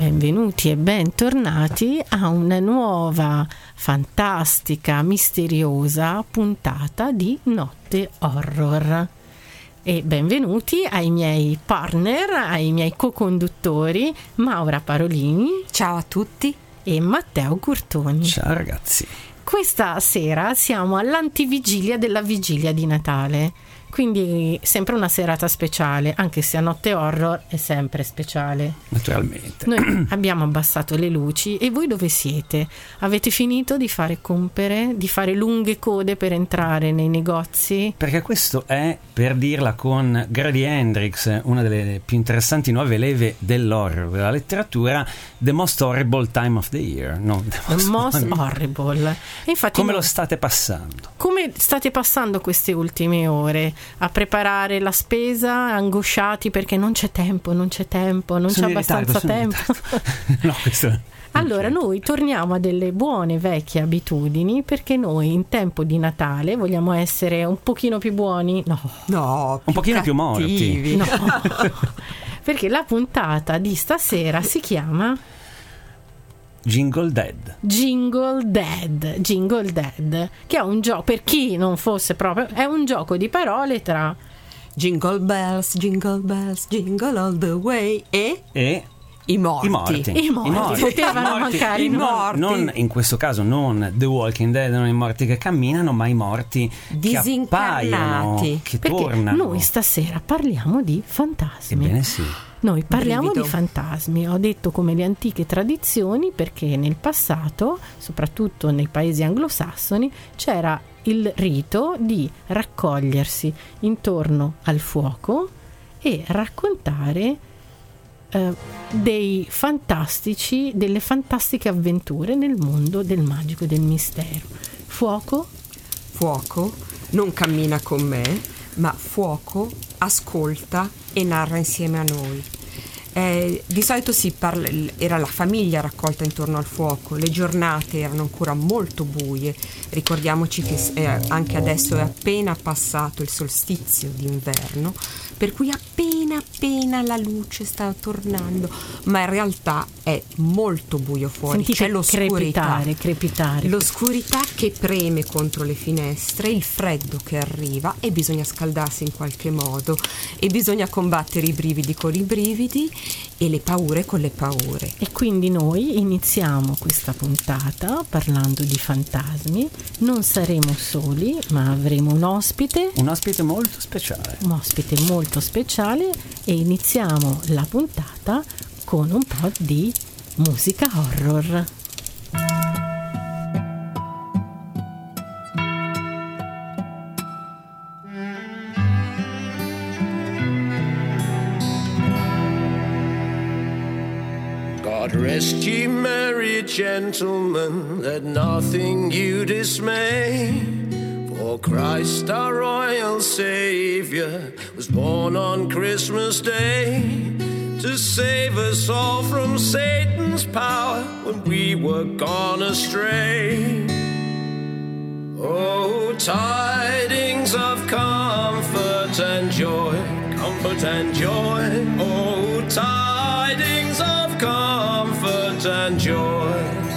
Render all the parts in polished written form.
benvenuti e bentornati a una nuova, fantastica, misteriosa puntata di Notte Horror. E benvenuti ai miei partner, ai miei co-conduttori Maura Parolini. Ciao a tutti. E Matteo Curtoni. Ciao ragazzi. Questa sera siamo all'antivigilia della vigilia di Natale, quindi sempre una serata speciale, anche se a Notte Horror è sempre speciale. Naturalmente. Noi abbiamo abbassato le luci e voi dove siete? Avete finito di fare compere, di fare lunghe code per entrare nei negozi? Perché questo è, per dirla con Grady Hendrix, una delle più interessanti nuove leve dell'horror, della letteratura, The Most Horrible Time of the Year. No, The Most Horrible. E infatti, come lo state passando? Come state passando queste ultime ore? A preparare la spesa, angosciati perché non c'è tempo, non c'è abbastanza tempo. No, questo allora noi torniamo a delle buone vecchie abitudini, perché noi in tempo di Natale vogliamo essere un pochino più buoni, no, un pochino più morti, no. Perché la puntata di stasera si chiama Jingle Dead, che è un gioco, per chi non fosse proprio, è un gioco di parole tra jingle bells, jingle all the way e i morti. I morti. Potevano mancare i morti. Non in questo caso non The Walking Dead, non i morti che camminano, ma i morti disincarnati, che appaiono, che perché tornano. Noi stasera parliamo di fantasmi. Ebbene sì. Noi parliamo di fantasmi, ho detto come le antiche tradizioni, perché nel passato, soprattutto nei paesi anglosassoni, c'era il rito di raccogliersi intorno al fuoco e raccontare delle fantastiche avventure nel mondo del magico e del mistero. Fuoco non cammina con me, ma fuoco ascolta e narra insieme a noi. Di solito era la famiglia raccolta intorno al fuoco, le giornate erano ancora molto buie. Ricordiamoci che anche adesso è appena passato il solstizio d'inverno, per cui appena la luce sta tornando, ma in realtà è molto buio fuori. Sentite c'è l'oscurità, crepitare. L'oscurità che preme contro le finestre, il freddo che arriva e bisogna scaldarsi in qualche modo e bisogna combattere i brividi con i brividi e le paure con le paure. E quindi noi iniziamo questa puntata parlando di fantasmi. Non saremo soli, ma avremo un ospite molto speciale. E iniziamo la puntata con un po' di musica horror. God rest ye merry gentlemen, let nothing you dismay, for Christ our royal Savior was born on Christmas Day, to save us all from Satan's power when we were gone astray. Oh, tidings of comfort and joy, oh, tidings of comfort and joy.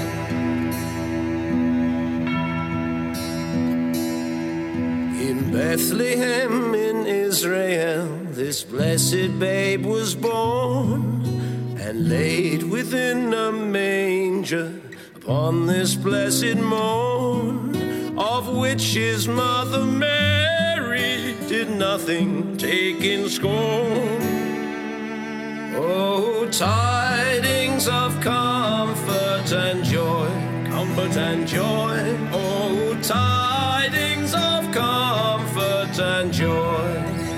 In Bethlehem in Israel, this blessed babe was born, and laid within a manger upon this blessed morn, of which his mother Mary did nothing take in scorn. Oh, tidings of comfort and joy, oh, tidings of comfort and joy.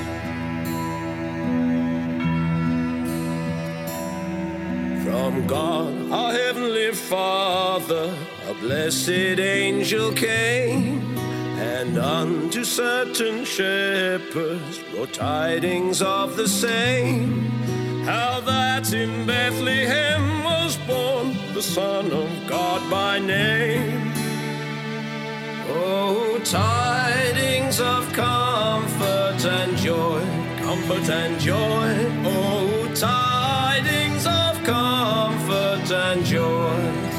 From God, our heavenly Father, a blessed angel came, and unto certain shepherds brought tidings of the same, how that in Bethlehem was born the Son of God by name. Oh, tidings of comfort and joy, oh, tidings of comfort and joy.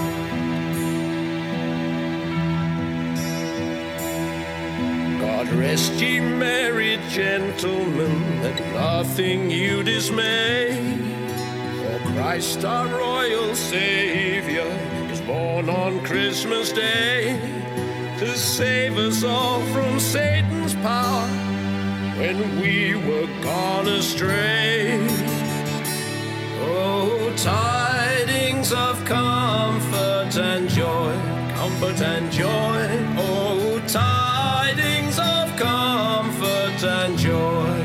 God rest ye merry gentlemen, let nothing you dismay. For Christ our royal Savior is born on Christmas Day, to save us all from Satan's power when we were gone astray. Oh, tidings of comfort and joy, comfort and joy. Oh, tidings of comfort and joy.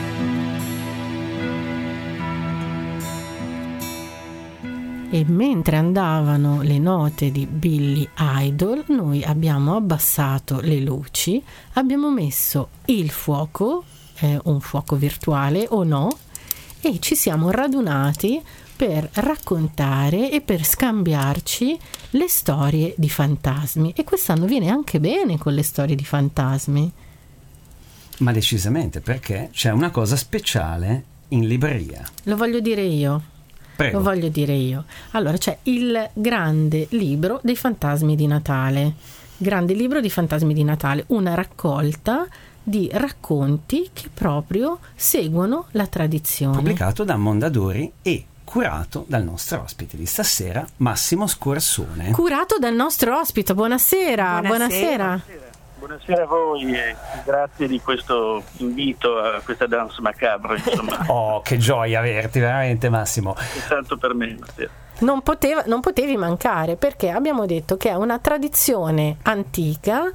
E mentre andavano le note di Billy Idol, noi abbiamo abbassato le luci, abbiamo messo il fuoco, un fuoco virtuale o no, e ci siamo radunati per raccontare e per scambiarci le storie di fantasmi. E quest'anno viene anche bene con le storie di fantasmi. Ma decisamente, perché c'è una cosa speciale in libreria. Lo voglio dire io. Prego. Lo voglio dire io. Allora, c'è il grande libro dei fantasmi di Natale. Grande libro di fantasmi di Natale, una raccolta di racconti che proprio seguono la tradizione. Pubblicato da Mondadori e curato dal nostro ospite di stasera, Massimo Scorsone. Curato dal nostro ospite. Buonasera. Buonasera. Buonasera a voi e grazie di questo invito a questa danse macabre, insomma. Oh, che gioia averti, veramente, Massimo. È tanto per me, Matteo. Non potevi mancare, perché abbiamo detto che è una tradizione antica,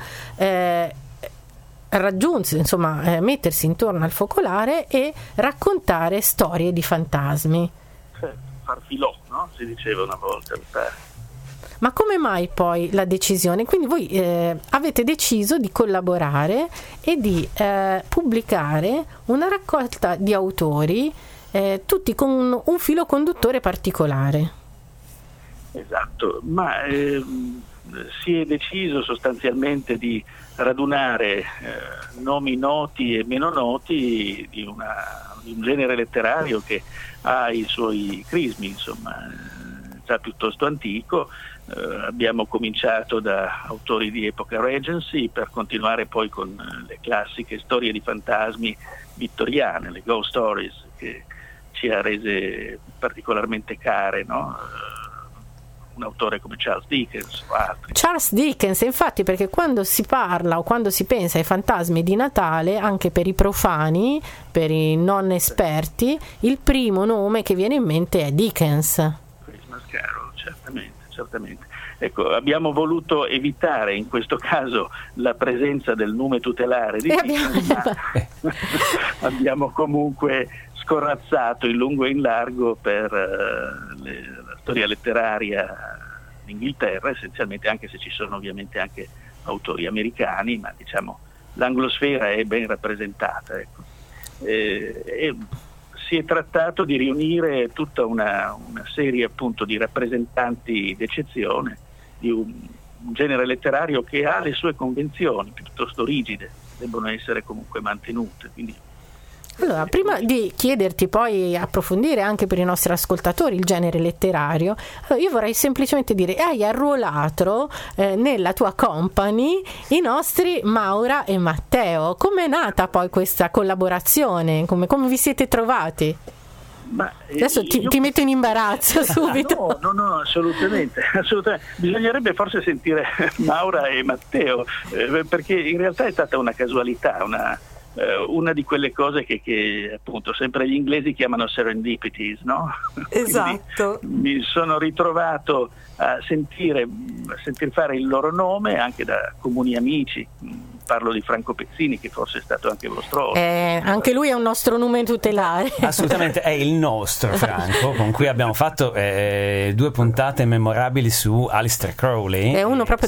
raggiungersi, insomma, mettersi intorno al focolare e raccontare storie di fantasmi. Far filò, no? Si diceva una volta, mi pare. Ma come mai poi la decisione? Quindi voi avete deciso di collaborare e di pubblicare una raccolta di autori, tutti con un filo conduttore particolare. Esatto, ma si è deciso sostanzialmente di radunare nomi noti e meno noti di un genere letterario che ha i suoi crismi, insomma, già piuttosto antico. Abbiamo cominciato da autori di epoca Regency per continuare poi con le classiche storie di fantasmi vittoriane, le ghost stories, che ci ha rese particolarmente care, no? Un autore come Charles Dickens o altri. Charles Dickens, infatti, perché quando si parla o quando si pensa ai fantasmi di Natale, anche per i profani, per i non esperti, il primo nome che viene in mente è Dickens. Christmas Carol, certamente. Ecco, abbiamo voluto evitare in questo caso la presenza del nome tutelare di Dickens, ma abbiamo comunque scorrazzato in lungo e in largo per la storia letteraria d'Inghilterra, essenzialmente, anche se ci sono ovviamente anche autori americani, ma diciamo l'anglosfera è ben rappresentata, ecco. E si è trattato di riunire tutta una serie appunto di rappresentanti d'eccezione di un genere letterario che ha le sue convenzioni piuttosto rigide, debbono essere comunque mantenute. Quindi, allora, prima di chiederti poi approfondire anche per i nostri ascoltatori il genere letterario, allora io vorrei semplicemente dire: hai arruolato nella tua company i nostri Maura e Matteo. Come è nata poi questa collaborazione? Come vi siete trovati? Ma, adesso ti metto in imbarazzo subito. No, assolutamente. Bisognerebbe forse sentire Maura e Matteo, perché in realtà è stata una casualità, una di quelle cose che appunto sempre gli inglesi chiamano serendipities, no? Esatto. Mi sono ritrovato a sentir fare il loro nome anche da comuni amici. Parlo di Franco Pezzini, che forse è stato anche vostro ospite. Anche lui è un nostro nome tutelare. Assolutamente, è il nostro Franco, con cui abbiamo fatto 2 puntate memorabili su Aleister Crowley. È uno proprio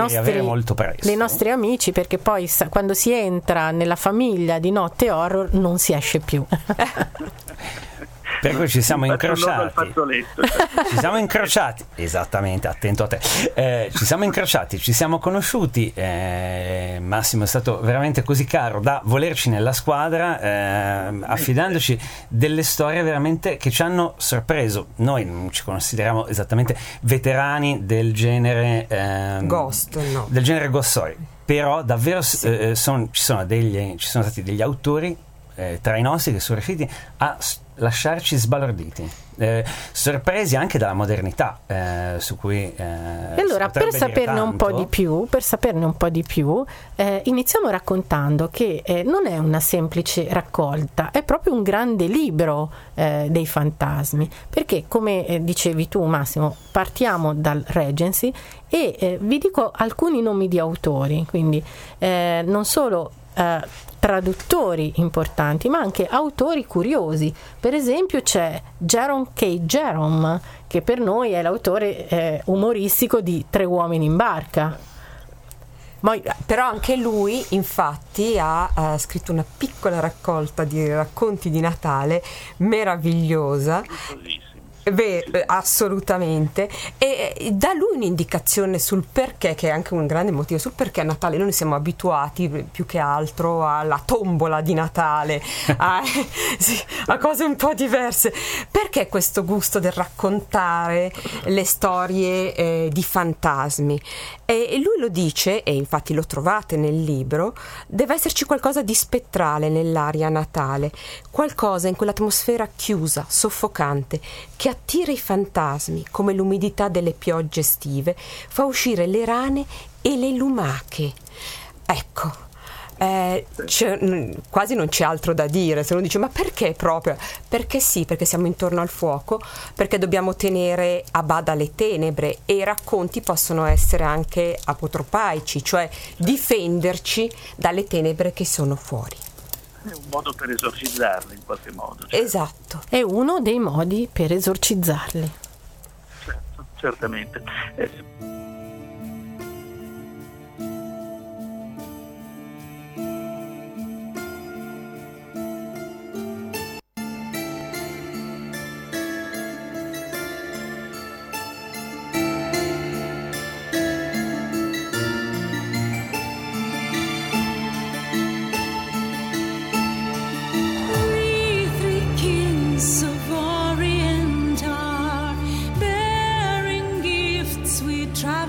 dei nostri amici, perché poi quando si entra nella famiglia di Notte Horror non si esce più. Per cui ci siamo incrociati. Ci siamo incrociati, esattamente, attento a te. Ci siamo incrociati, ci siamo conosciuti. Massimo è stato veramente così caro da volerci nella squadra, affidandoci delle storie veramente che ci hanno sorpreso. Noi non ci consideriamo esattamente veterani del genere Ghost, no. Del genere Ghost Story, però davvero ci sono stati degli autori tra i nostri che sono riusciti a lasciarci sbalorditi, sorpresi anche dalla modernità su cui e allora per saperne un po' di più iniziamo raccontando che non è una semplice raccolta, è proprio un grande libro dei fantasmi, perché come dicevi tu Massimo, partiamo dal Regency e vi dico alcuni nomi di autori, quindi non solo traduttori importanti, ma anche autori curiosi. Per esempio c'è Jerome K. Jerome, che per noi è l'autore umoristico di Tre uomini in barca. Però anche lui infatti ha scritto una piccola raccolta di racconti di Natale meravigliosa. Assolutamente, e dà lui un'indicazione sul perché, che è anche un grande motivo sul perché a Natale noi siamo abituati più che altro alla tombola di Natale, a cose un po' diverse. Perché questo gusto del raccontare le storie di fantasmi? E lui lo dice, e infatti lo trovate nel libro, deve esserci qualcosa di spettrale nell'aria natale, qualcosa in quell'atmosfera chiusa, soffocante, che attira i fantasmi, come l'umidità delle piogge estive fa uscire le rane e le lumache. Ecco, quasi non c'è altro da dire. Se uno dice ma perché proprio? Perché sì, perché siamo intorno al fuoco, perché dobbiamo tenere a bada le tenebre, e i racconti possono essere anche apotropaici, cioè difenderci dalle tenebre che sono fuori. È un modo per esorcizzarli in qualche modo. Certo. Esatto. È uno dei modi per esorcizzarli. Certo, certamente. Try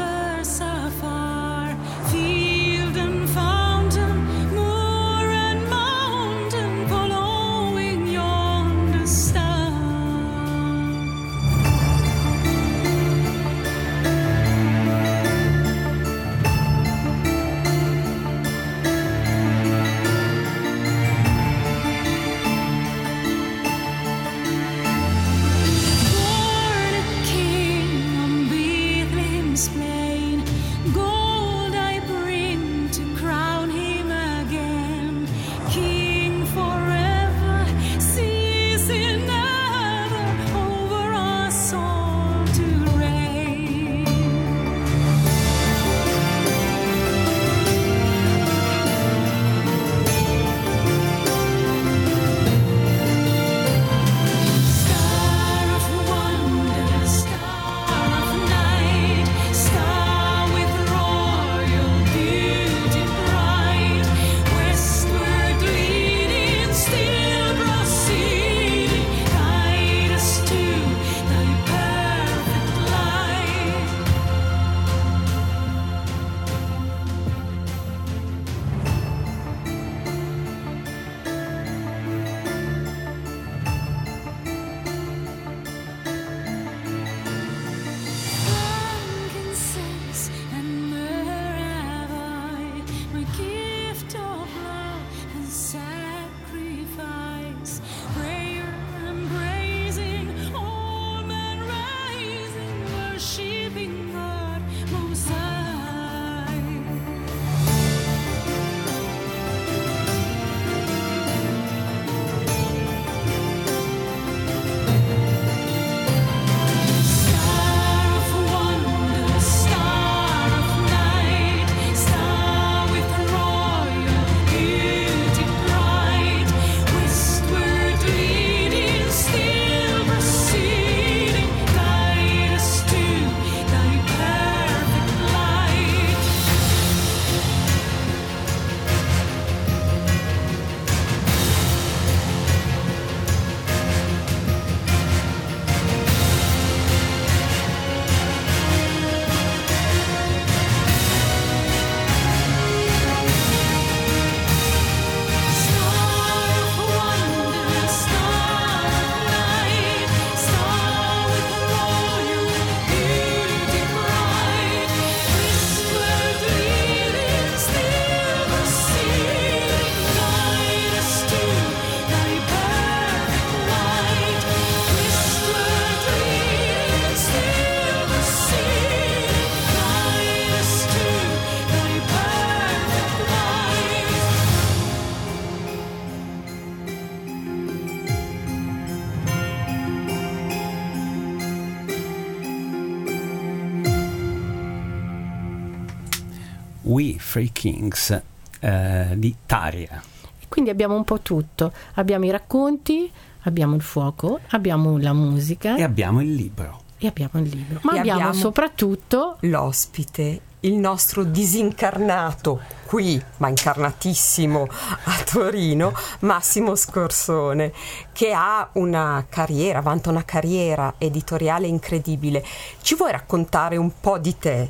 We Three Kings di Tarja. Quindi abbiamo un po' tutto, abbiamo i racconti, abbiamo il fuoco, abbiamo la musica e abbiamo il libro. Ma abbiamo soprattutto l'ospite, il nostro disincarnato qui, ma incarnatissimo a Torino, Massimo Scorsone, che vanta una carriera editoriale incredibile. Ci vuoi raccontare un po' di te?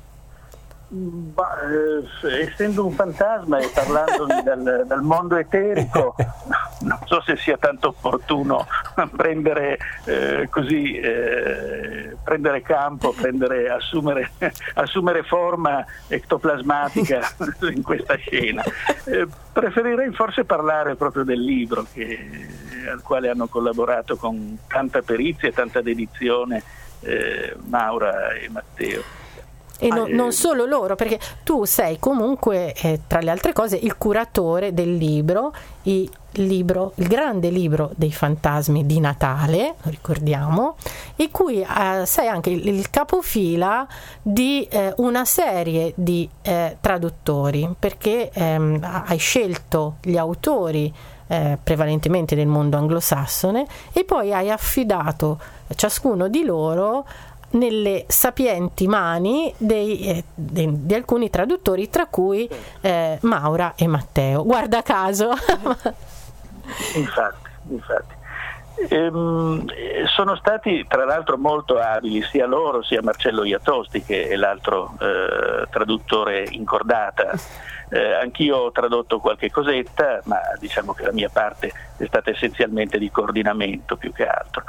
Essendo un fantasma e parlandovi dal mondo eterico, non so se sia tanto opportuno prendere campo, assumere forma ectoplasmatica in questa scena. Preferirei forse parlare proprio del libro al quale hanno collaborato con tanta perizia e tanta dedizione Maura e Matteo. E non solo loro, perché tu sei comunque, tra le altre cose, il curatore del libro, il grande libro dei fantasmi di Natale, lo ricordiamo, e cui sei anche il capofila di una serie di traduttori, perché hai scelto gli autori prevalentemente del mondo anglosassone e poi hai affidato ciascuno di loro nelle sapienti mani di alcuni traduttori, tra cui Maura e Matteo, guarda caso. Infatti. Sono stati tra l'altro molto abili sia loro sia Marcello Iatosti, che è l'altro traduttore in cordata. Anch'io ho tradotto qualche cosetta, ma diciamo che la mia parte è stata essenzialmente di coordinamento più che altro.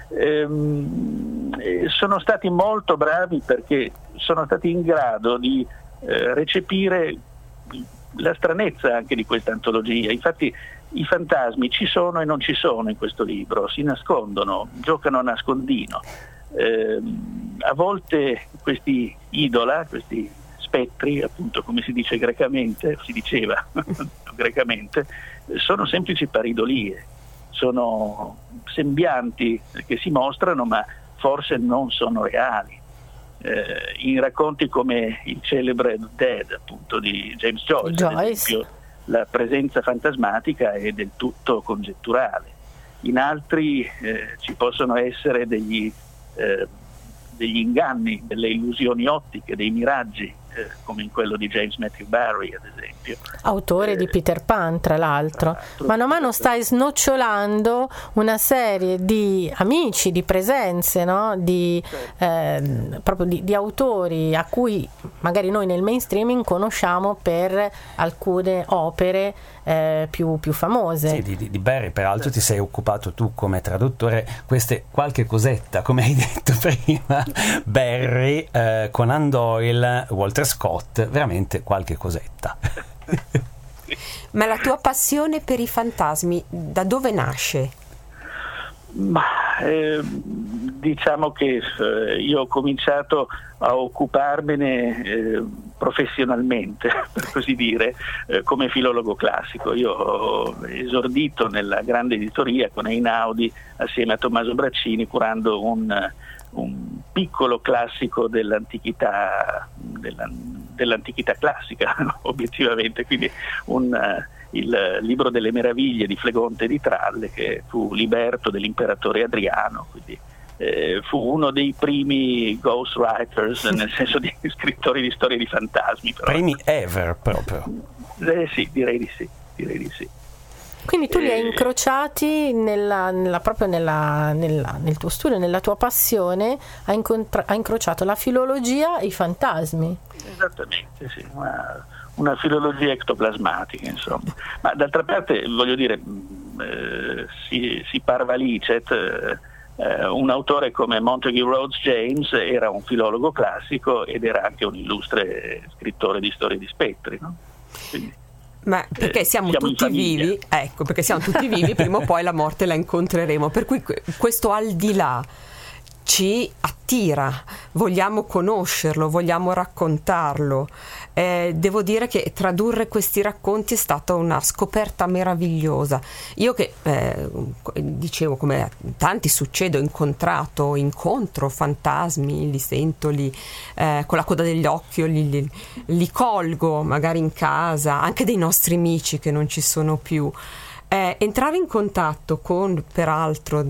Sono stati molto bravi perché sono stati in grado di recepire la stranezza anche di questa antologia. Infatti i fantasmi ci sono e non ci sono in questo libro, si nascondono, giocano a nascondino. A volte questi idola, questi spettri, appunto come si dice grecamente, si diceva grecamente, sono semplici paridolie. Sono sembianti che si mostrano ma forse non sono reali. In racconti come il celebre Dead, appunto, di James Joyce. Ad esempio, la presenza fantasmatica è del tutto congetturale. In altri ci possono essere degli inganni, delle illusioni ottiche, dei miraggi, come in quello di James Matthew Barrie, ad esempio. Autore di Peter Pan, tra l'altro. Mano a mano stai snocciolando una serie di amici, di presenze, no? Proprio di autori a cui magari noi nel mainstreaming conosciamo per alcune opere più famose. Sì, di Barrie peraltro ti sei occupato tu come traduttore. Queste qualche cosetta, come hai detto prima, Barrie, Conan Doyle, Walter Scott, veramente qualche cosetta. Ma la tua passione per i fantasmi da dove nasce? Diciamo che io ho cominciato a occuparmene professionalmente, per così dire, come filologo classico. Io ho esordito nella grande editoria con Einaudi assieme a Tommaso Braccini, curando un piccolo classico dell'antichità classica, obiettivamente, quindi il libro delle meraviglie di Flegonte di Tralle, che fu liberto dell'imperatore Adriano, quindi fu uno dei primi ghostwriters, nel senso di scrittori di storie di fantasmi. Però. Primi ever proprio. Sì, direi di sì. Quindi tu li hai incrociati nel tuo studio, nella tua passione, hai incrociato la filologia e i fantasmi. Esattamente, sì, una filologia ectoplasmatica, insomma. Ma d'altra parte, voglio dire, si parva licet, un autore come Montague Rhodes James era un filologo classico ed era anche un illustre scrittore di storie di spettri, no? Quindi, ma perché siamo tutti vivi, prima o poi la morte la incontreremo, per cui questo al di là ci attira, vogliamo conoscerlo, vogliamo raccontarlo. Devo dire che tradurre questi racconti è stata una scoperta meravigliosa. Io che dicevo, come a tanti succede, incontro fantasmi, li sento con la coda degli occhi, li colgo magari in casa, anche dei nostri amici che non ci sono più. Entrare in contatto con, peraltro,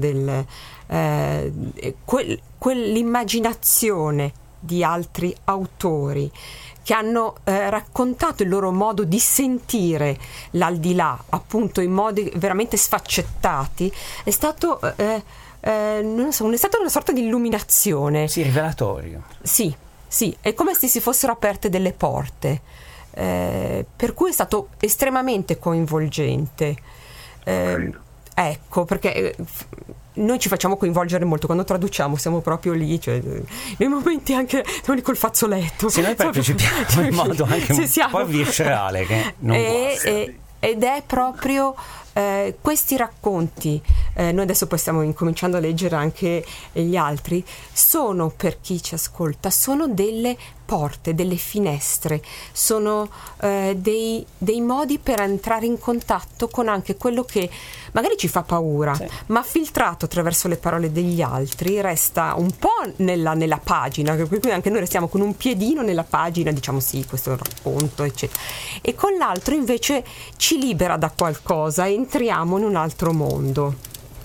quell'immaginazione di altri autori che hanno raccontato il loro modo di sentire l'aldilà, appunto in modi veramente sfaccettati, è stato non so, è stata una sorta di illuminazione. Sì, rivelatorio. Sì, è come se si fossero aperte delle porte, per cui è stato estremamente coinvolgente. Ecco, perché noi ci facciamo coinvolgere molto quando traduciamo, siamo proprio lì, cioè nei momenti anche col fazzoletto. Se noi partecipiamo in modo anche un po' viscerale, che non ed è proprio questi racconti, noi adesso poi stiamo incominciando a leggere anche gli altri, sono, per chi ci ascolta, sono delle porte, delle finestre, sono dei modi per entrare in contatto con anche quello che magari ci fa paura, sì, ma filtrato attraverso le parole degli altri resta un po' nella pagina, quindi anche noi restiamo con un piedino nella pagina, diciamo sì, questo è un racconto, eccetera, e con l'altro invece ci libera da qualcosa, entriamo in un altro mondo.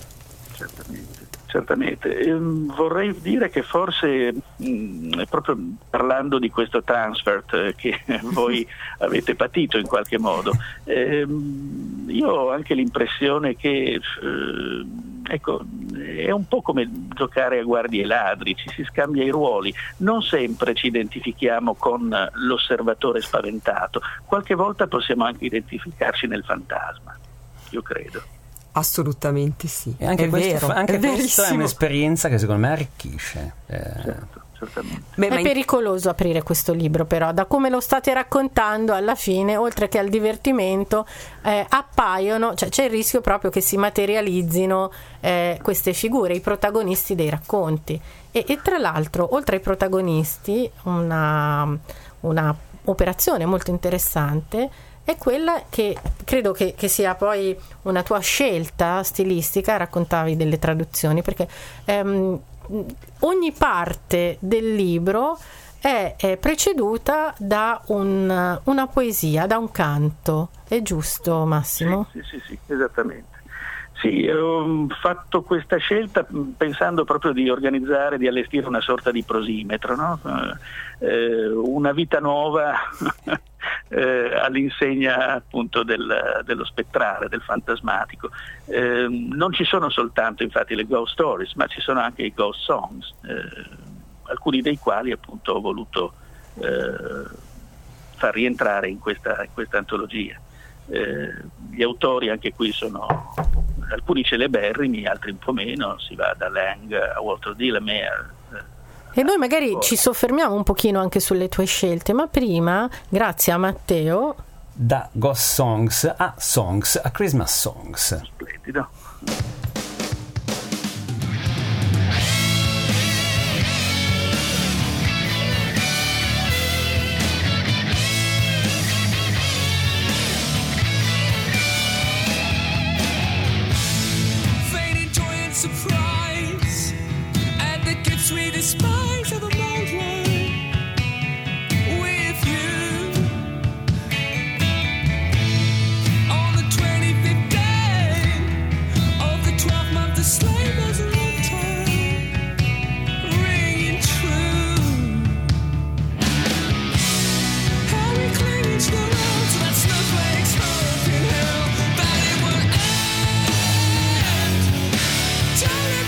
Certamente. Vorrei dire che forse, proprio parlando di questo transfer che voi avete patito in qualche modo, io ho anche l'impressione che ecco, è un po' come giocare a guardie e ladri, ci si scambia i ruoli, non sempre ci identifichiamo con l'osservatore spaventato, qualche volta possiamo anche identificarci nel fantasma, io credo. Assolutamente sì. E anche è questo, vero, anche è questa è un'esperienza che secondo me arricchisce. Certo, certamente. È pericoloso aprire questo libro, però da come lo state raccontando, alla fine, oltre che al divertimento, appaiono, cioè c'è il rischio proprio che si materializzino queste figure, i protagonisti dei racconti. E tra l'altro, oltre ai protagonisti, una operazione molto interessante è quella che credo che sia poi una tua scelta stilistica. Raccontavi delle traduzioni, perché ogni parte del libro è preceduta da una poesia, da un canto. È giusto, Massimo? Sì, esattamente. Sì, ho fatto questa scelta pensando proprio di organizzare, di allestire una sorta di prosimetro, no? Una vita nuova all'insegna appunto dello spettrale, del fantasmatico. Non ci sono soltanto infatti le ghost stories, ma ci sono anche i ghost songs, alcuni dei quali appunto ho voluto far rientrare in questa antologia. Gli autori anche qui sono alcuni celeberrimi, altri un po' meno, si va da Lang a Walter Delamere. E noi magari ci soffermiamo un pochino anche sulle tue scelte, ma prima, grazie a Matteo, da Ghost Songs a Christmas Songs. Splendido. Surprise and the gifts we despise are the mold one with you. On the 25th day of the 12th month, the sleigh bells are on time, ringing true. How we cling each other to that snowflake's hope in hell that it will end. Turn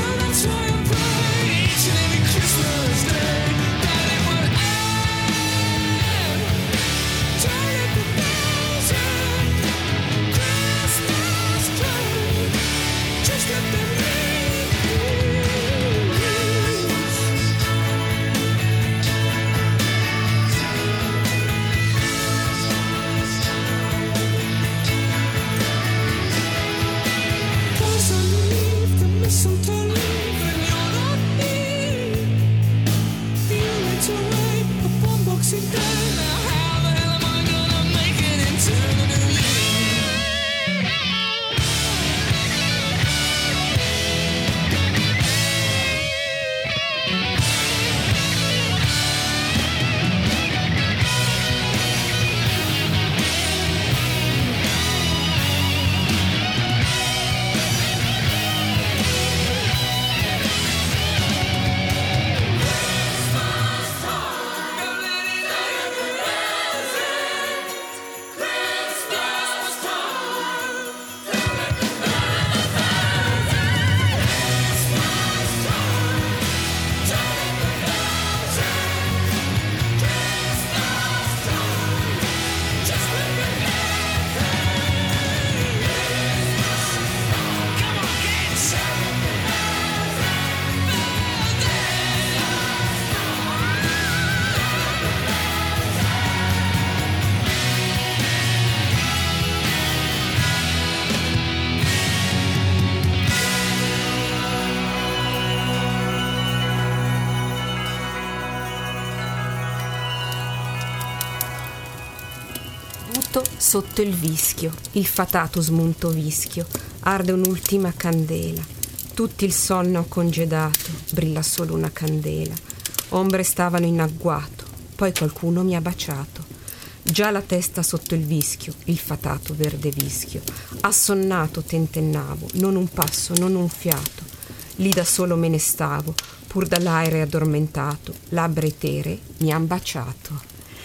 Sotto il vischio, il fatato smunto vischio, arde un'ultima candela. Tutti il sonno ho congedato, brilla solo una candela. Ombre stavano in agguato, poi qualcuno mi ha baciato. Già la testa sotto il vischio, il fatato verde vischio. Assonnato tentennavo, non un passo, non un fiato. Lì da solo me ne stavo, pur dall'aere addormentato, labbra eteree mi han baciato.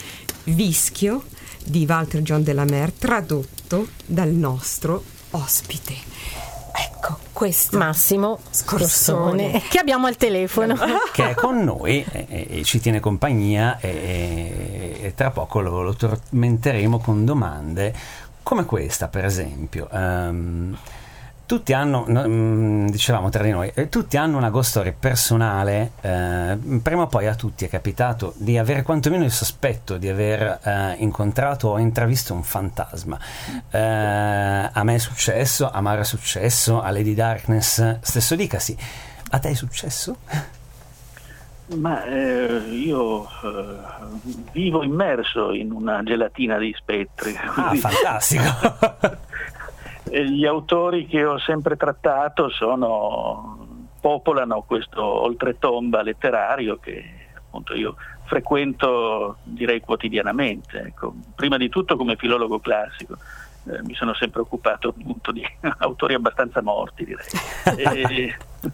Vischio di Walter John Delamere, tradotto dal nostro ospite. Ecco, questo Massimo Scorsone, che abbiamo al telefono, che è con noi e ci tiene compagnia e tra poco lo tormenteremo con domande come questa, per esempio. Tutti hanno, dicevamo tra di noi, tutti hanno una ghost story personale. Prima o poi a tutti è capitato di avere quantomeno il sospetto di aver incontrato o intravisto un fantasma. A me è successo, a Mara è successo, a Lady Darkness stesso dicasi. A te è successo? Ma io vivo immerso in una gelatina di spettri. Ah, fantastico! Gli autori che ho sempre trattato popolano questo oltretomba letterario che appunto io frequento, direi, quotidianamente. Ecco, prima di tutto come filologo classico mi sono sempre occupato appunto di autori abbastanza morti, direi.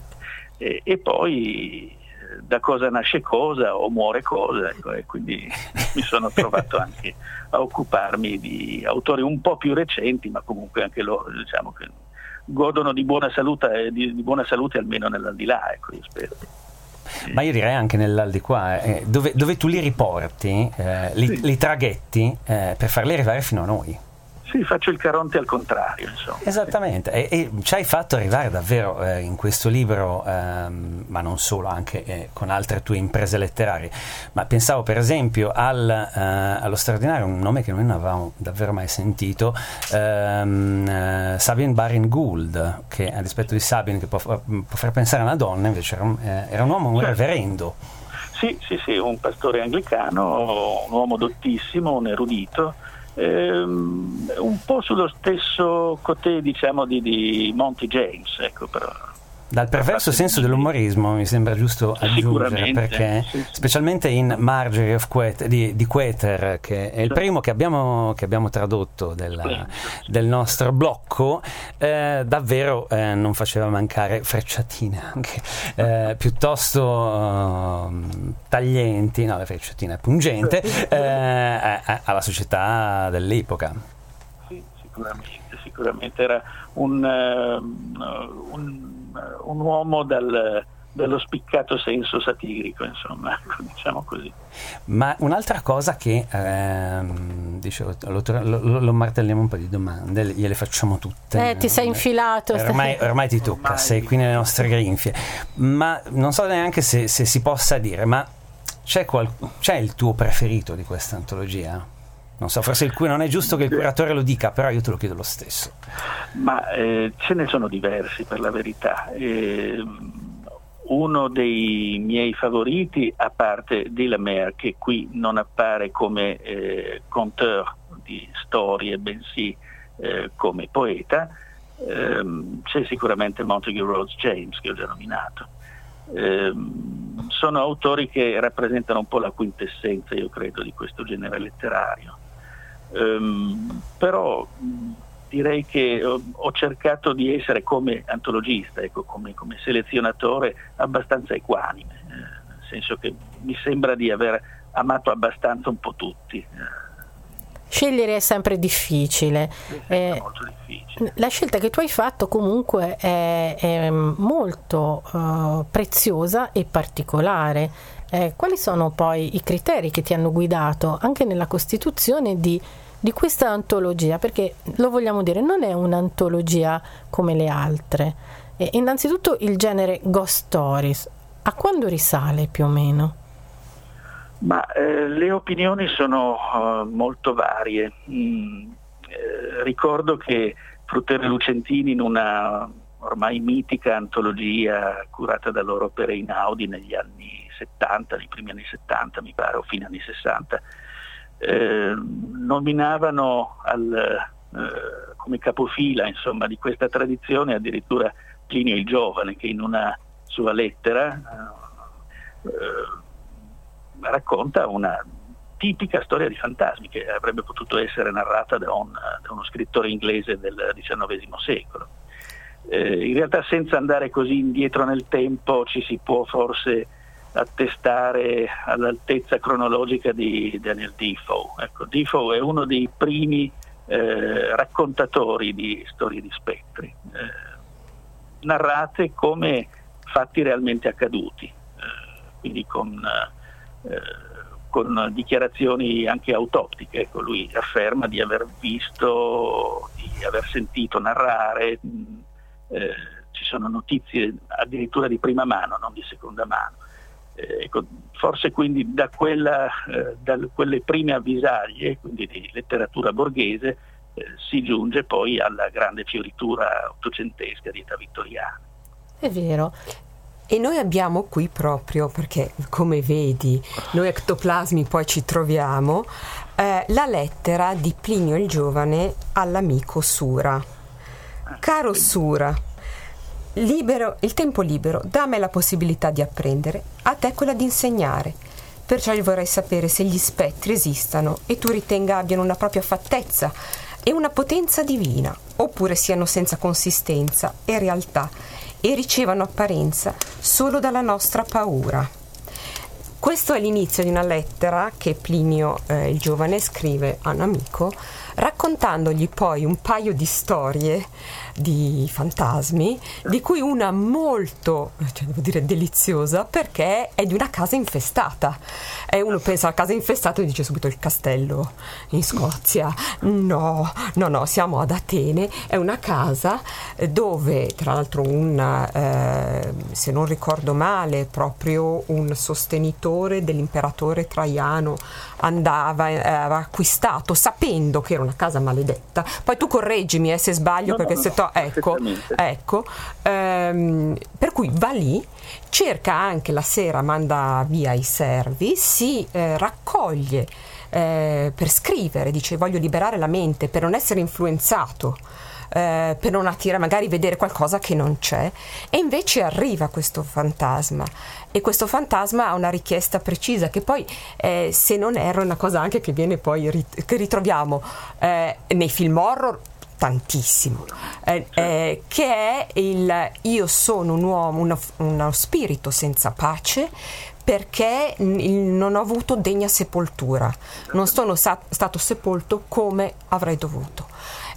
E poi da cosa nasce cosa o muore cosa, ecco, e quindi mi sono trovato anche a occuparmi di autori un po' più recenti, ma comunque anche loro, diciamo, che godono di buona salute, di buona salute almeno nell'aldilà, ecco, io spero. Ma io direi anche nell'aldilà, dove tu li riporti, li traghetti per farli arrivare fino a noi. Sì, faccio il Caronte al contrario, insomma. Esattamente, e ci hai fatto arrivare davvero in questo libro, ma non solo, anche con altre tue imprese letterarie. Ma pensavo per esempio allo straordinario, un nome che noi non avevamo davvero mai sentito, Sabine Baring Gould, che a dispetto di Sabine che può far pensare a una donna, invece era un uomo, un reverendo. Sì, un pastore anglicano, un uomo dottissimo, un erudito, un po' sullo stesso cotè, diciamo, di Monty James, ecco, però dal perverso senso dell'umorismo mi sembra giusto aggiungere, perché sì. Specialmente in Marjorie of Quater, di Quater, che è il primo che abbiamo tradotto del nostro blocco, davvero non faceva mancare frecciatine anche piuttosto taglienti, no, la frecciatina è pungente, alla società dell'epoca. Sì, Sicuramente era un uomo dallo spiccato senso satirico, insomma, diciamo così. Ma un'altra cosa che dicevo, lo martelliamo un po' di domande, gliele facciamo tutte. Ti sei infilato. Ormai ti tocca, sei qui nelle nostre grinfie. Ma non so neanche se si possa dire, ma c'è il tuo preferito di questa antologia? Non so, forse non è giusto che il curatore lo dica, però io te lo chiedo lo stesso. Ma ce ne sono diversi, per la verità. Uno dei miei favoriti, a parte Delamere, che qui non appare come conteur di storie, bensì come poeta, c'è sicuramente Montague Rhodes James, che ho già nominato. Sono autori che rappresentano un po' la quintessenza, io credo, di questo genere letterario. Però direi che ho cercato di essere, come antologista, ecco, come selezionatore, abbastanza equanime, nel senso che mi sembra di aver amato abbastanza un po' tutti. Scegliere è sempre difficile. È molto difficile. La scelta che tu hai fatto comunque è molto preziosa e particolare. Quali sono poi i criteri che ti hanno guidato anche nella costituzione di questa antologia? Perché, lo vogliamo dire, non è un'antologia come le altre. Innanzitutto il genere Ghost Stories, a quando risale più o meno? Ma le opinioni sono molto varie. Ricordo che Fruttero Lucentini, in una ormai mitica antologia curata da loro per Einaudi negli anni 70, nei primi anni 70 mi pare, o fine anni 60, nominavano come capofila, insomma, di questa tradizione addirittura Plinio il Giovane, che in una sua lettera racconta una tipica storia di fantasmi che avrebbe potuto essere narrata da uno scrittore inglese del XIX secolo. In realtà, senza andare così indietro nel tempo, ci si può forse attestare all'altezza cronologica di Daniel Defoe. Ecco, Defoe è uno dei primi raccontatori di storie di spettri, narrate come fatti realmente accaduti, quindi con dichiarazioni anche autoptiche. Ecco, lui afferma di aver visto, di aver sentito narrare, ci sono notizie addirittura di prima mano, non di seconda mano. Ecco, forse quindi da quelle prime avvisaglie, quindi di letteratura borghese, si giunge poi alla grande fioritura ottocentesca di età vittoriana. È vero. E noi abbiamo qui proprio, perché come vedi noi ectoplasmi poi ci troviamo, la lettera di Plinio il Giovane all'amico Sura. Caro Sura, il tempo libero dà me la possibilità di apprendere, a te quella di insegnare. Perciò io vorrei sapere se gli spettri esistano e tu ritenga abbiano una propria fattezza e una potenza divina, oppure siano senza consistenza e realtà e ricevano apparenza solo dalla nostra paura. Questo è l'inizio di una lettera che Plinio il Giovane scrive a un amico, raccontandogli poi un paio di storie di fantasmi, di cui una molto, devo dire, deliziosa, perché è di una casa infestata. E uno pensa alla casa infestata e dice subito il castello in Scozia. No, siamo ad Atene. È una casa dove, tra l'altro, se non ricordo male, proprio un sostenitore dell'imperatore Traiano aveva acquistato, sapendo che era una casa maledetta. Poi tu correggimi se sbaglio, perché se ecco, per cui va lì, cerca anche la sera, manda via i servi, si raccoglie per scrivere, dice voglio liberare la mente per non essere influenzato, per non attirare, magari vedere qualcosa che non c'è, e invece arriva questo fantasma, e questo fantasma ha una richiesta precisa che poi se non erro è una cosa anche che viene poi che ritroviamo nei film horror tantissimo, che è il io sono un uomo, uno spirito senza pace, perché non ho avuto degna sepoltura, non sono stato sepolto come avrei dovuto.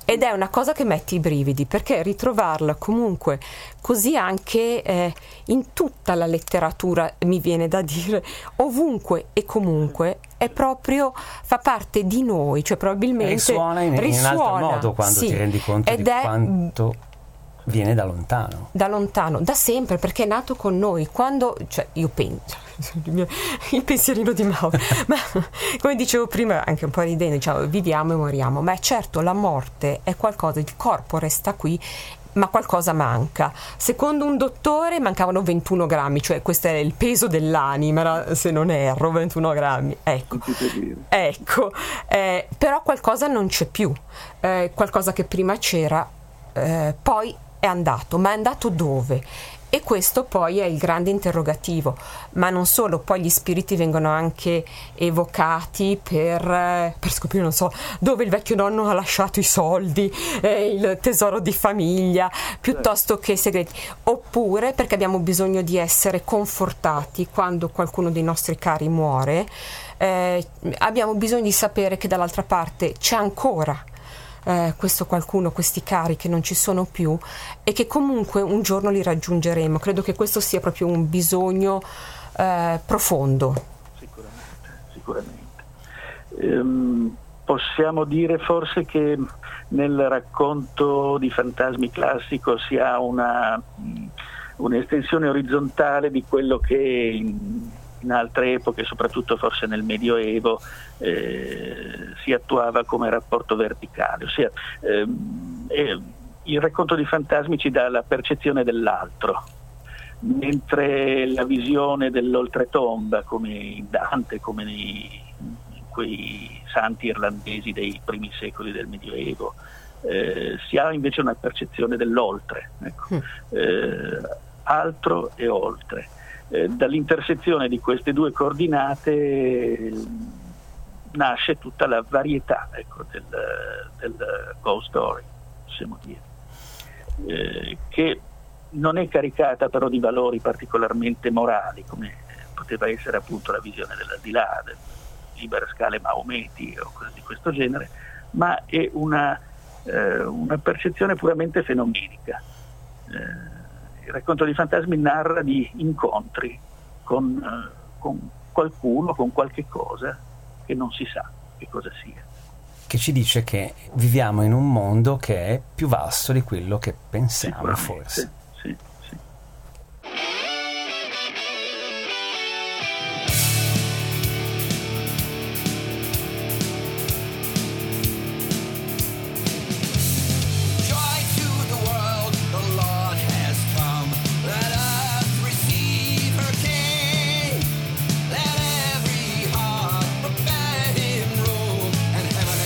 ed è una cosa che mette i brividi, perché ritrovarla comunque così anche in tutta la letteratura, mi viene da dire, ovunque e comunque, è proprio, fa parte di noi, cioè probabilmente risuona in altro modo quando ti rendi conto di quanto viene da lontano, da sempre, perché è nato con noi. Quando, cioè, io penso, il pensierino di Mauro, ma come dicevo prima, anche un po' ridendo, diciamo, viviamo e moriamo, ma è certo, la morte è qualcosa, il corpo resta qui, ma qualcosa manca. Secondo un dottore mancavano 21 grammi, cioè questo è il peso dell'anima, se non erro, 21 grammi, ecco, però qualcosa non c'è più, qualcosa che prima c'era, poi è andato, ma è andato dove? E questo poi è il grande interrogativo. Ma non solo, poi gli spiriti vengono anche evocati per scoprire, non so, dove il vecchio nonno ha lasciato i soldi, il tesoro di famiglia, piuttosto che segreti, oppure perché abbiamo bisogno di essere confortati quando qualcuno dei nostri cari muore, abbiamo bisogno di sapere che dall'altra parte c'è ancora questo qualcuno, questi cari che non ci sono più, e che comunque un giorno li raggiungeremo. Credo che questo sia proprio un bisogno profondo. Sicuramente. Possiamo dire forse che nel racconto di fantasmi classico si ha un'estensione orizzontale di quello che in altre epoche, soprattutto forse nel Medioevo, si attuava come rapporto verticale, ossia il racconto di fantasmi ci dà la percezione dell'altro, mentre la visione dell'oltretomba, come in Dante, come in quei santi irlandesi dei primi secoli del Medioevo, si ha invece una percezione dell'oltre, ecco. Altro e oltre. Dall'intersezione di queste due coordinate nasce tutta la varietà, ecco, del ghost story, possiamo dire, che non è caricata però di valori particolarmente morali, come poteva essere appunto la visione dell'aldilà, del libera scale Maometi o cose di questo genere, ma è una percezione puramente fenomenica. Il racconto di fantasmi narra di incontri con qualcuno, con qualche cosa che non si sa che cosa sia. Che ci dice che viviamo in un mondo che è più vasto di quello che pensiamo, forse. Sì.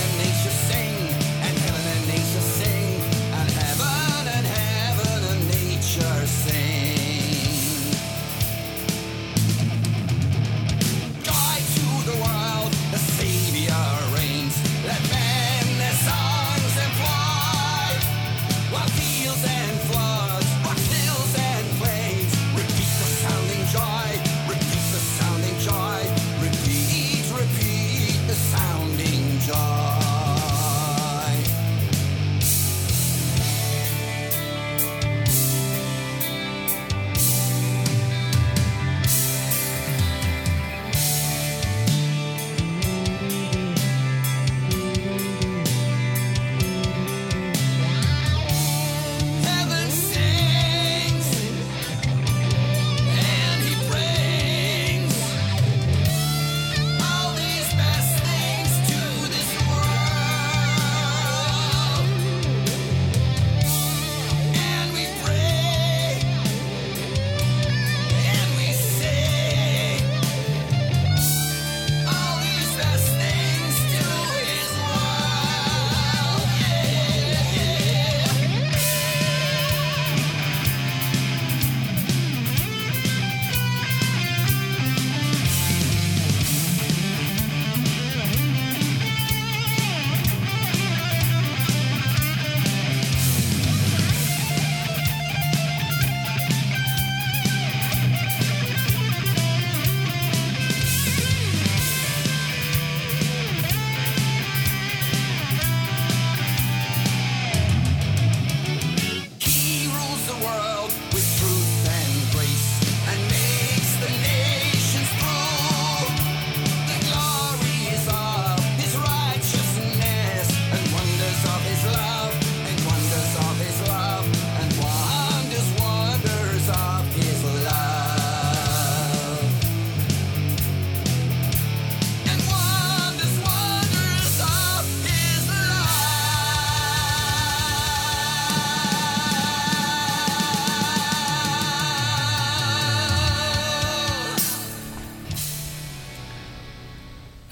Heaven and nature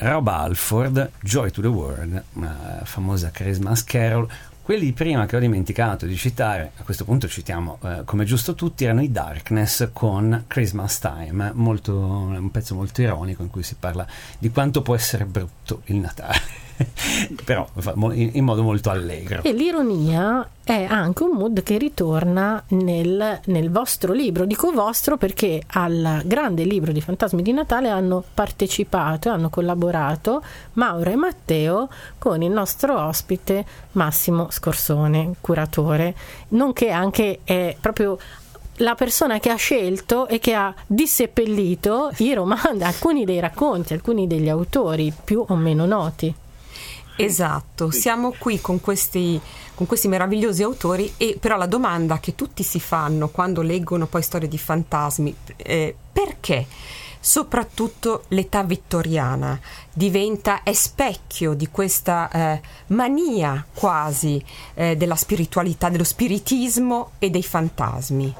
Rob Halford, Joy to the World, una famosa Christmas Carol. Quelli prima che ho dimenticato di citare, a questo punto citiamo come giusto tutti, erano i Darkness con Christmas Time, un pezzo molto ironico in cui si parla di quanto può essere brutto il Natale. Però in modo molto allegro. E l'ironia è anche un mood che ritorna nel vostro libro. Dico vostro perché al grande libro di Fantasmi di Natale hanno partecipato e hanno collaborato Mauro e Matteo con il nostro ospite Massimo Scorsone, curatore, nonché anche proprio la persona che ha scelto e che ha disseppellito i romanzi, alcuni dei racconti, alcuni degli autori più o meno noti. Esatto, siamo qui con questi meravigliosi autori, e però la domanda che tutti si fanno quando leggono poi storie di fantasmi, perché soprattutto l'età vittoriana è specchio di questa mania quasi della spiritualità, dello spiritismo e dei fantasmi?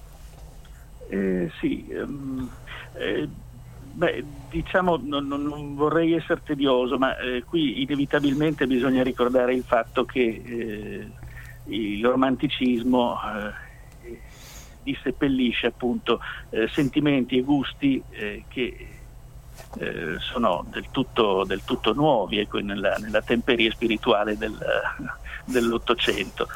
Diciamo, non vorrei essere tedioso, ma qui inevitabilmente bisogna ricordare il fatto che il romanticismo disseppellisce appunto sentimenti e gusti che sono del tutto nuovi, ecco, nella temperie spirituale dell'Ottocento.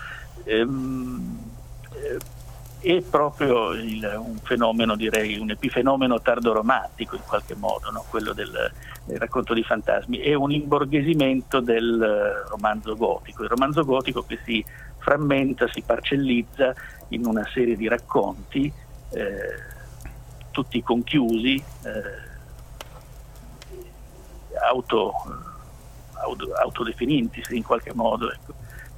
È proprio un fenomeno, direi un epifenomeno tardoromantico in qualche modo, no? Quello del racconto di fantasmi. È un imborghesimento del romanzo gotico, il romanzo gotico che si frammenta, si parcellizza in una serie di racconti tutti conchiusi, autodefinitisi in qualche modo, ecco.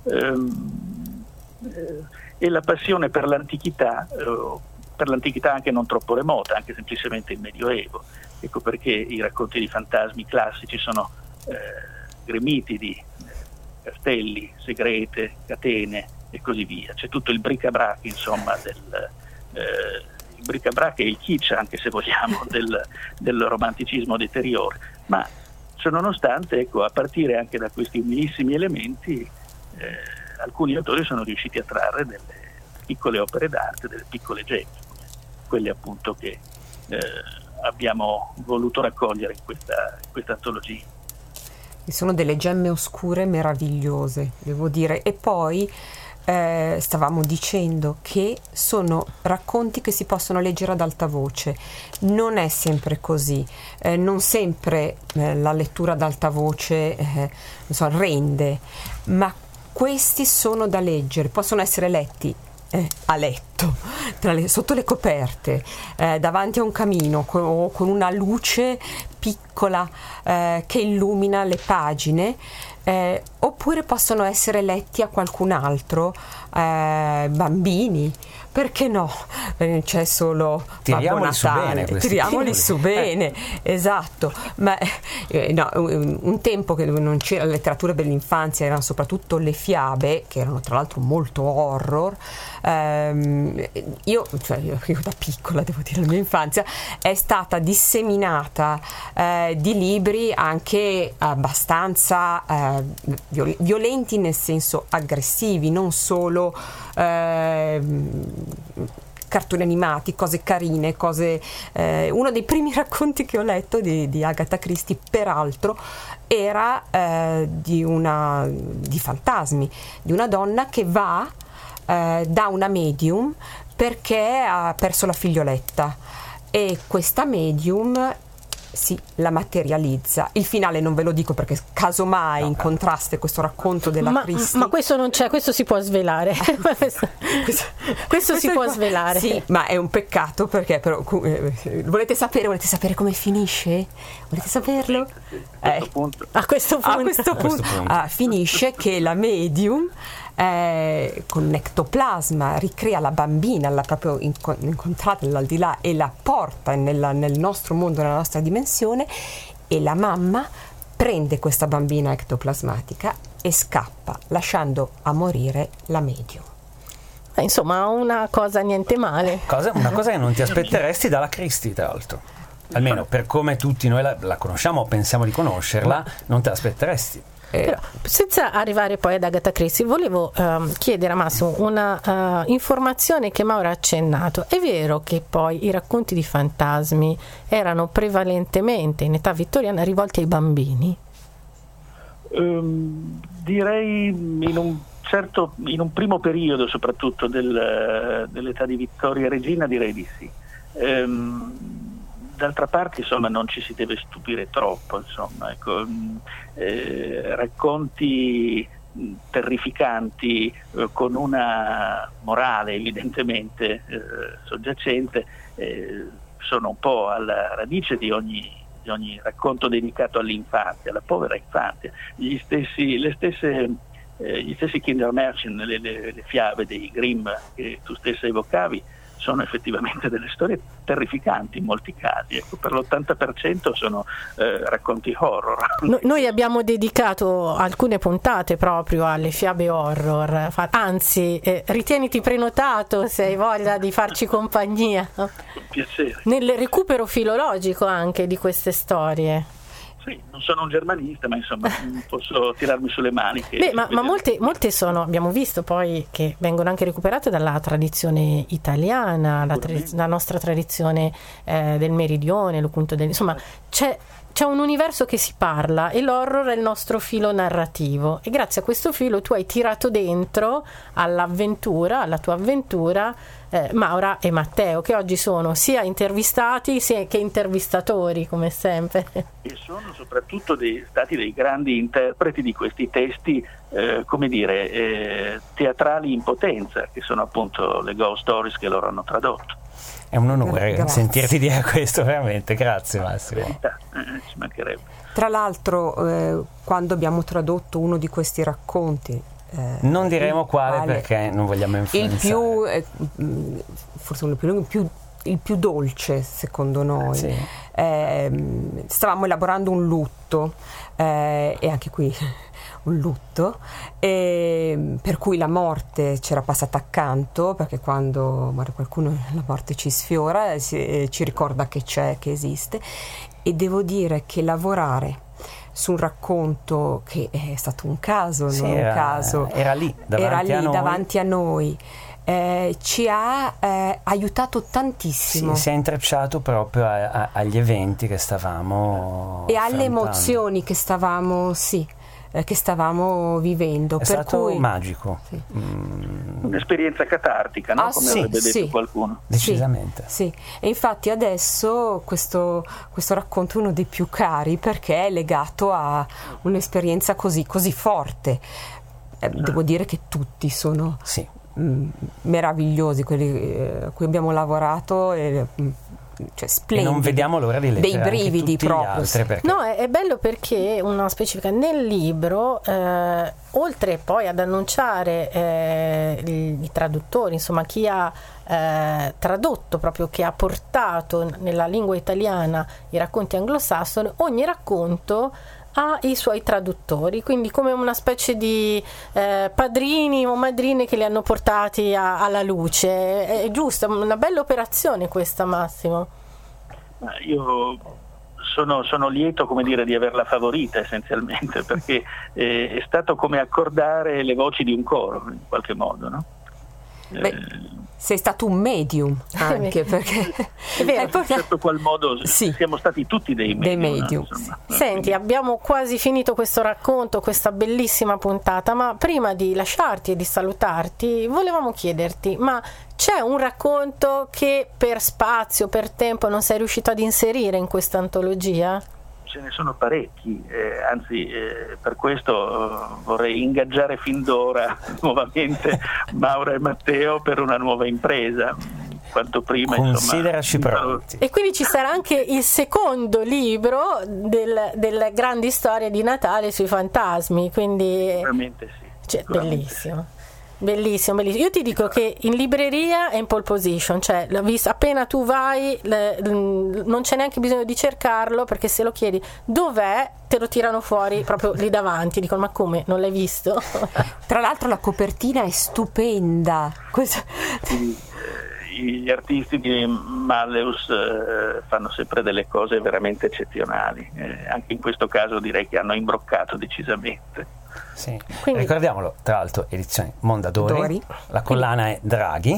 E la passione per l'antichità anche non troppo remota, anche semplicemente il Medioevo. Ecco perché i racconti di fantasmi classici sono gremiti di castelli, segrete, catene e così via. C'è tutto il bric-a-brac, insomma, il bric-a-brac e il kitsch, anche se vogliamo, del romanticismo deteriore. Ma ciononostante, ecco, a partire anche da questi umilissimi elementi, alcuni autori sono riusciti a trarre delle piccole opere d'arte, delle piccole gemme, quelle appunto che abbiamo voluto raccogliere in questa antologia. Sono delle gemme oscure meravigliose, devo dire. E poi stavamo dicendo che sono racconti che si possono leggere ad alta voce. Non è sempre così, non sempre la lettura ad alta voce rende, ma questi sono da leggere, possono essere letti a letto, sotto le coperte, davanti a un camino, o con una luce piccola che illumina le pagine, oppure possono essere letti a qualcun altro, bambini, perché no? C'è solo Babbo Natale, tiriamoli su bene, esatto. Ma no, un tempo che non c'era la letteratura per l'infanzia, erano soprattutto le fiabe, che erano tra l'altro molto horror. Io da piccola, devo dire, la mia infanzia è stata disseminata di libri anche abbastanza violenti, nel senso aggressivi, non solo cartoni animati, cose carine, uno dei primi racconti che ho letto di Agatha Christie, peraltro, era di fantasmi, di una donna che va da una medium perché ha perso la figlioletta, e questa medium la materializza. Il finale non ve lo dico perché casomai incontraste questo racconto della Christie. Ma questo non c'è, questo si può svelare. questo si può svelare. Sì, ma è un peccato perché però volete sapere come finisce? Volete saperlo? A questo punto. Finisce che la medium con un ectoplasma ricrea la bambina, l'ha proprio incontrata nell'aldilà e la porta nel nostro mondo, nella nostra dimensione, e la mamma prende questa bambina ectoplasmatica e scappa, lasciando a morire la medium. Insomma, una cosa niente male. Una cosa che non ti aspetteresti dalla Christie, tra l'altro. almeno per come tutti noi la conosciamo o pensiamo di conoscerla, non te l'aspetteresti. Però, senza arrivare poi ad Agatha Christie, volevo chiedere a Massimo una informazione che Mauro ha accennato. È vero che poi i racconti di fantasmi erano prevalentemente in età vittoriana rivolti ai bambini? Direi in un primo periodo, soprattutto dell'età di Vittoria Regina, direi di sì. D'altra parte, insomma, non ci si deve stupire troppo, insomma, ecco, racconti terrificanti con una morale evidentemente soggiacente sono un po' alla radice di ogni racconto dedicato all'infanzia, alla povera infanzia. Gli stessi Kindermärchen, le fiabe dei Grimm che tu stessa evocavi, sono effettivamente delle storie terrificanti in molti casi, ecco, per l'80% sono racconti horror. Noi abbiamo dedicato alcune puntate proprio alle fiabe horror, anzi ritieniti prenotato se hai voglia di farci compagnia. Con piacere. Nel recupero filologico anche di queste storie. Sì, non sono un germanista, ma insomma posso tirarmi sulle maniche. Beh, ma molte sono, abbiamo visto poi, che vengono anche recuperate dalla tradizione italiana, la nostra tradizione del meridione, insomma c'è un universo che si parla e l'horror è il nostro filo narrativo, e grazie a questo filo tu hai tirato dentro alla tua avventura Maura e Matteo, che oggi sono sia intervistati che intervistatori, come sempre. E sono soprattutto stati dei grandi interpreti di questi testi, teatrali in potenza, che sono appunto le ghost stories che loro hanno tradotto. È un onore sentirti dire questo, veramente, grazie Massimo. Ci mancherebbe. Tra l'altro, quando abbiamo tradotto uno di questi racconti, non diremo quale perché non vogliamo influenzare. Forse uno più lungo, il più dolce secondo noi. Sì. Stavamo elaborando un lutto, e anche qui un lutto, per cui la morte c'era passata accanto, perché quando muore qualcuno la morte ci sfiora, ci ricorda che c'è, che esiste, e devo dire che lavorare su un racconto che è stato un caso, non un caso, era lì davanti a noi, ci ha aiutato tantissimo. Si è intrecciato proprio agli eventi che stavamo e alle emozioni che stavamo vivendo. È stato magico. Sì. Un'esperienza catartica, no? Come avrebbe detto qualcuno. Decisamente. Sì. E infatti adesso questo racconto è uno dei più cari, perché è legato a un'esperienza così forte. Devo dire che tutti sono meravigliosi, quelli a cui abbiamo lavorato, cioè splendidi, e non vediamo l'ora di leggere dei brividi proprio. No, è bello perché una specifica nel libro, oltre poi ad annunciare i traduttori, insomma chi ha tradotto, proprio che ha portato nella lingua italiana i racconti anglosassoni, ogni racconto ha i suoi traduttori, quindi come una specie di padrini o madrine che li hanno portati alla luce. È giusto, una bella operazione questa, Massimo. Io sono lieto, come dire, di averla favorita essenzialmente, perché è stato come accordare le voci di un coro in qualche modo, no? Sei stato un medium anche, perché è vero, in certo qual modo siamo stati tutti dei medium. Senti, abbiamo quasi finito questo racconto, questa bellissima puntata, ma prima di lasciarti e di salutarti volevamo chiederti, ma c'è un racconto che per spazio, per tempo non sei riuscito ad inserire in questa antologia? Ce ne sono parecchi, anzi per questo vorrei ingaggiare fin d'ora nuovamente Maura e Matteo per una nuova impresa, quanto prima. Consideraci pronti. E quindi ci sarà anche il secondo libro delle grandi storie di Natale sui fantasmi, quindi sicuramente sì. Bellissimo. Bellissimo. Io ti dico che in libreria è in pole position, cioè appena tu vai non c'è neanche bisogno di cercarlo, perché se lo chiedi dov'è te lo tirano fuori proprio lì davanti, dicono ma come, non l'hai visto? Tra l'altro la copertina è stupenda. gli artisti di Malleus fanno sempre delle cose veramente eccezionali, anche in questo caso direi che hanno imbroccato decisamente. Sì. Quindi- Ricordiamolo, tra l'altro, edizione Mondadori, la collana è Draghi,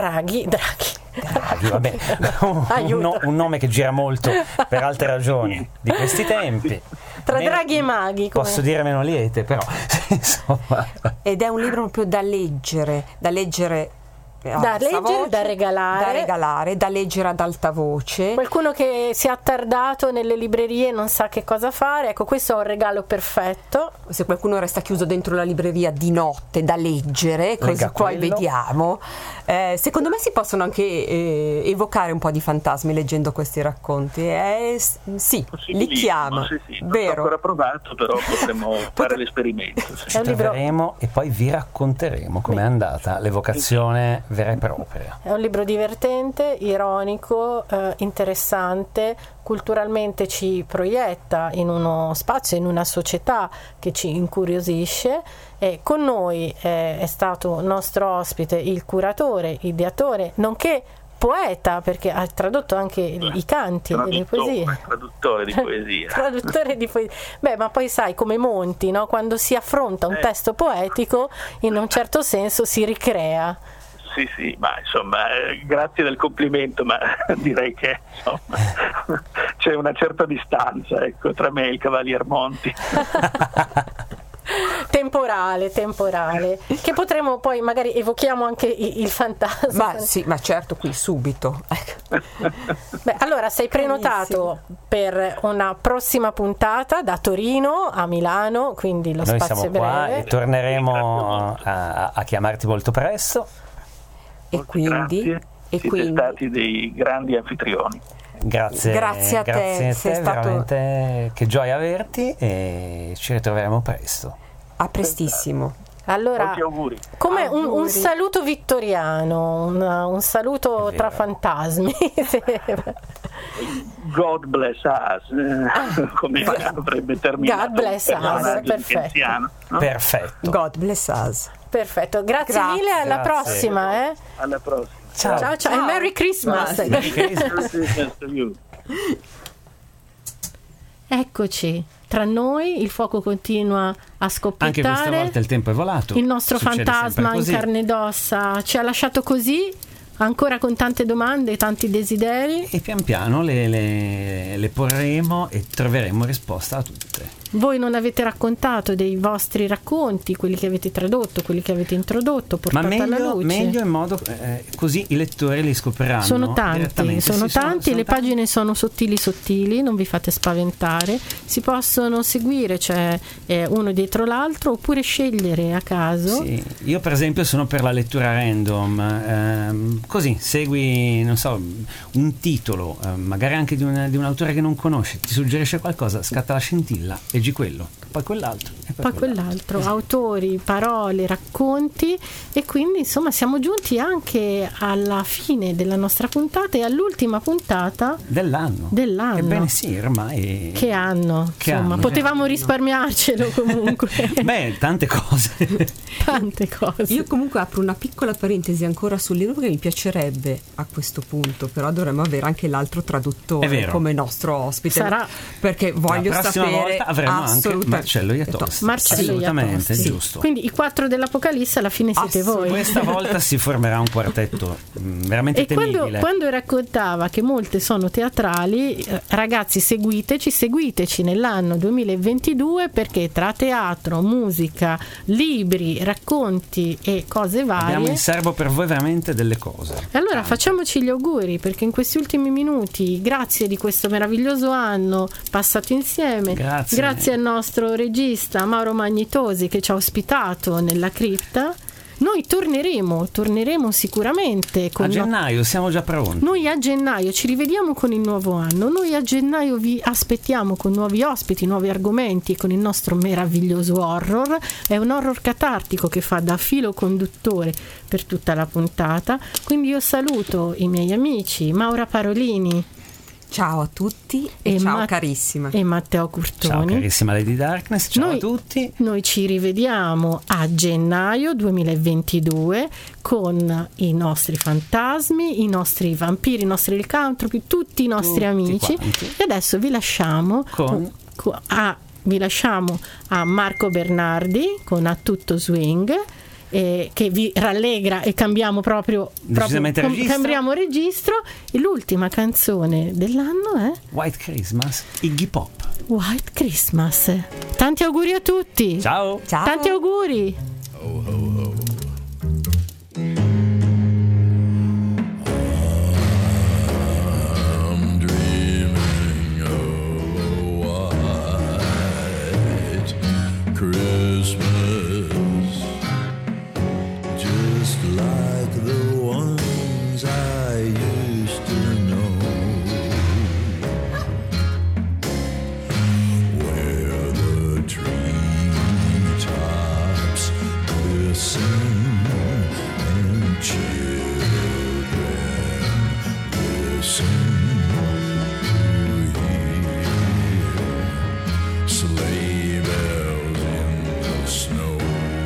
vabbè, Aiuto. un nome che gira molto per altre ragioni di questi tempi. Tra draghi e maghi, come- Posso dire meno liete, però insomma. Ed è un libro proprio da leggere Da leggere, da regalare. da leggere ad alta voce. Qualcuno che si è attardato nelle librerie e non sa che cosa fare, ecco, questo è un regalo perfetto. Se qualcuno resta chiuso dentro la libreria di notte da leggere, così Legga poi quello. vediamo. Secondo me si possono anche evocare un po' di fantasmi leggendo questi racconti. Sì, li chiama, Sì, non vero? l'ho ancora provato, però potremmo fare l'esperimento. Sì. Ci un libro- troveremo e poi vi racconteremo com'è andata l'evocazione vera e propria. È un libro divertente, ironico, interessante, culturalmente ci proietta in uno spazio, in una società che ci incuriosisce. E con noi è stato nostro ospite il curatore, ideatore, nonché poeta, perché ha tradotto anche i canti e le poesie. Traduttore di poesia. Traduttore di poesia. Beh, ma poi sai, come Monti, no? Quando si affronta un testo poetico, in un certo senso si ricrea. Sì, ma insomma, grazie del complimento, ma direi che insomma, c'è una certa distanza, ecco, tra me e il Cavalier Monti. Temporale, che potremo poi magari evochiamo anche il fantasma. Ma certo, qui subito. Beh, allora sei prenotato per una prossima puntata da Torino a Milano, quindi lo Noi spazio siamo è qua breve. e torneremo a chiamarti molto presto. E quindi, Siete stati dei grandi anfitrioni. Grazie a te, sei stato... veramente che gioia averti e ci ritroveremo presto. a prestissimo. Allora, Molti auguri. come un Auguri. saluto vittoriano, un saluto tra fantasmi. God bless us, come avrebbe terminato God bless un personaggio us, perfetto. dickensiano, no? Perfetto. God bless us. Perfetto, grazie Grazie. mille, alla Grazie. prossima. Alla prossima. Ciao. Ciao e Merry Christmas. Merry Christmas. Merry Christmas to you. Eccoci, tra noi il fuoco continua a Anche scoppiettare. questa volta il tempo è volato. Il nostro Succede fantasma sempre in così. carne ed ossa ci ha lasciato così, ancora con tante domande, tanti desideri. E pian piano le porremo e troveremo risposta a tutte. Voi non avete raccontato dei vostri racconti, quelli che avete tradotto, quelli che avete introdotto, Ma portato alla meglio, luce. meglio in modo così i lettori li scopriranno. Sono tanti, direttamente. sono Sì, tanti, sono le tanti. pagine sono sottili, non vi fate spaventare, si possono seguire, cioè uno dietro l'altro, oppure scegliere a caso. Sì, io per esempio sono per la lettura random, così segui, non so, un titolo, magari anche di un autore che non conosci, ti suggerisce qualcosa, scatta la scintilla, leggi quello, poi quell'altro, e Poi quell'altro, autori, parole, racconti, e quindi insomma siamo giunti anche alla fine della nostra puntata e all'ultima puntata dell'anno. dell'anno. Ebbene sì, ormai. Che anno, Che insomma, anno. potevamo risparmiarcelo comunque. Beh, tante cose. Tante cose. Io comunque apro una piccola parentesi ancora sul libro, perché mi piacerebbe a questo punto, però dovremmo avere anche l'altro È traduttore vero. come nostro ospite. Sarà- perché voglio La prossima sapere volta avremo anche Marcello Iatosti. Marcello Assolutamente, Iatosti. giusto. Quindi i 4 dell'Apocalisse alla fine siete voi. Questa volta si formerà un quartetto veramente E temibile. quando raccontava che molte sono teatrali, ragazzi, seguiteci nell'anno 2022, perché tra teatro, musica, libri, racconti e cose Abbiamo varie. in serbo per voi veramente delle cose. E allora facciamoci gli auguri, perché in questi ultimi minuti, grazie di questo meraviglioso anno passato insieme, Grazie. al nostro regista Mauro Magnitosi che ci ha ospitato nella cripta, noi torneremo sicuramente con A gennaio siamo già pronti. noi a gennaio ci rivediamo con il nuovo anno. Noi a gennaio vi aspettiamo con nuovi ospiti, nuovi argomenti e con il nostro meraviglioso horror. È un horror catartico che fa da filo conduttore per tutta la puntata. Quindi io saluto i miei amici Maura Parolini. Ciao a tutti e ciao carissima. E Matteo Curtoni. Ciao carissima Lady Darkness, ciao a tutti. Noi ci rivediamo a gennaio 2022 con i nostri fantasmi, i nostri vampiri, i nostri licantropi, tutti i nostri amici. Quanti. E adesso vi lasciamo vi lasciamo a Marco Bernardi con A Tutto Swing, che vi rallegra, e cambiamo proprio cambiamo registro, e l'ultima canzone dell'anno è White Christmas, Iggy Pop. White Christmas. Tanti auguri a tutti. Ciao. Tanti auguri. Ho, ho, ho. I'm dreaming of a white Christmas, just like the ones I used to know, where the treetops glisten and children listen to hear sleigh bells in the snow.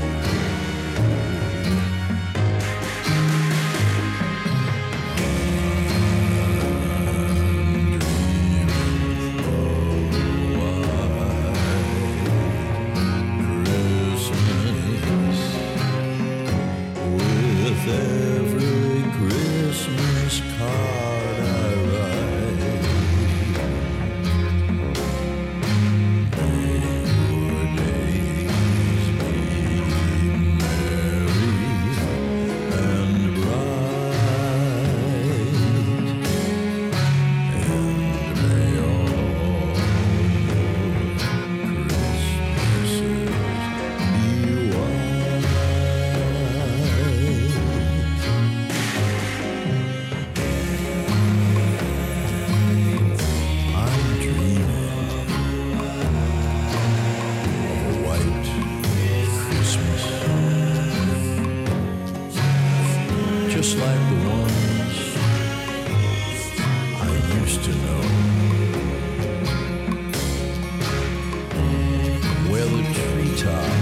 With every Christmas card I write, may your days be merry and bright, and may all Christmases be white. I'm dreaming of a white Christmas, just like the ones I used to know, where the treetops